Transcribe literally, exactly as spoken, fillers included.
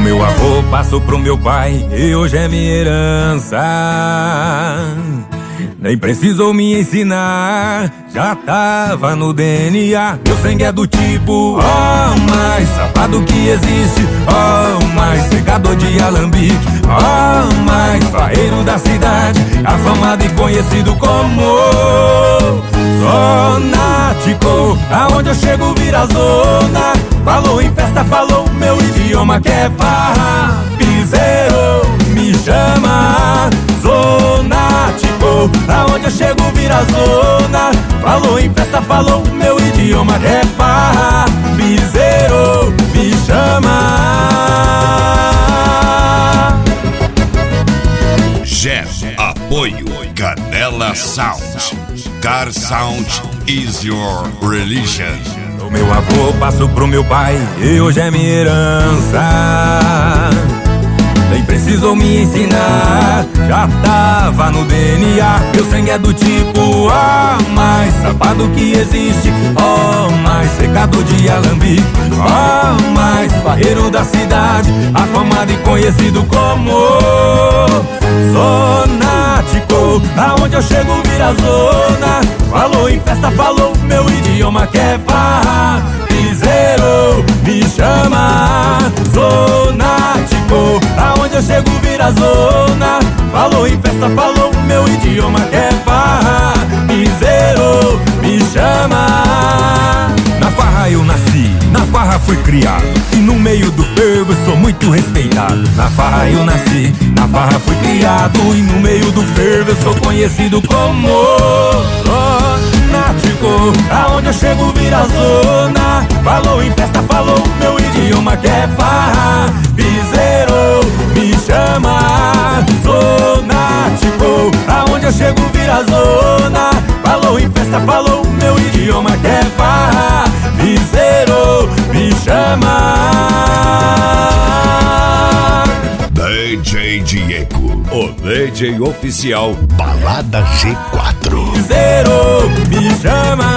meu avô passou pro meu pai e hoje é minha herança. Nem precisou me ensinar, já tava no D N A. Meu sangue é do tipo, ó, mais safado que existe, ó, mais secador de alambique, ó, mais faeiro da cidade, afamado e conhecido como Zonático. Aonde eu chego vira zona, falou em festa, falou meu idioma que é farra. Piseiro, me chama Zonático. Aonde eu chego vira zona, falou em festa, falou meu idioma que é farra. Piseiro, me chama. Jet Apoio Canela Sound. Car Sound is your religion. O meu avô passou pro meu pai e hoje é minha herança. Nem precisou me ensinar, já tava no D N A. Meu sangue é do tipo, ó, mais safado que existe, ó, mais secador de alambique, ó, mais farreiro da cidade, afamado e conhecido como Zonático. Aonde eu chego vira zona, falou em festa, falou meu idioma que é farra. Piseiro, me chama Zonático. Aonde eu chego vira zona, falou em festa, falou meu idioma que é farra. Piseiro, me chama. Na farra eu nasci, na farra fui criado, e no meio do fervo eu sou muito respeitado. Na farra eu nasci, na farra fui criado, e no meio do fervo eu sou conhecido como Zonático. Aonde eu chego vira zona, falou em festa, falou meu idioma que é farra. Piseiro, me chama Zonático. Aonde eu chego vira zona, falou em festa, falou meu idioma que é farra. Piseiro, me chama. D J Diego, o D J oficial Balada G quatro. Piseiro, me chama.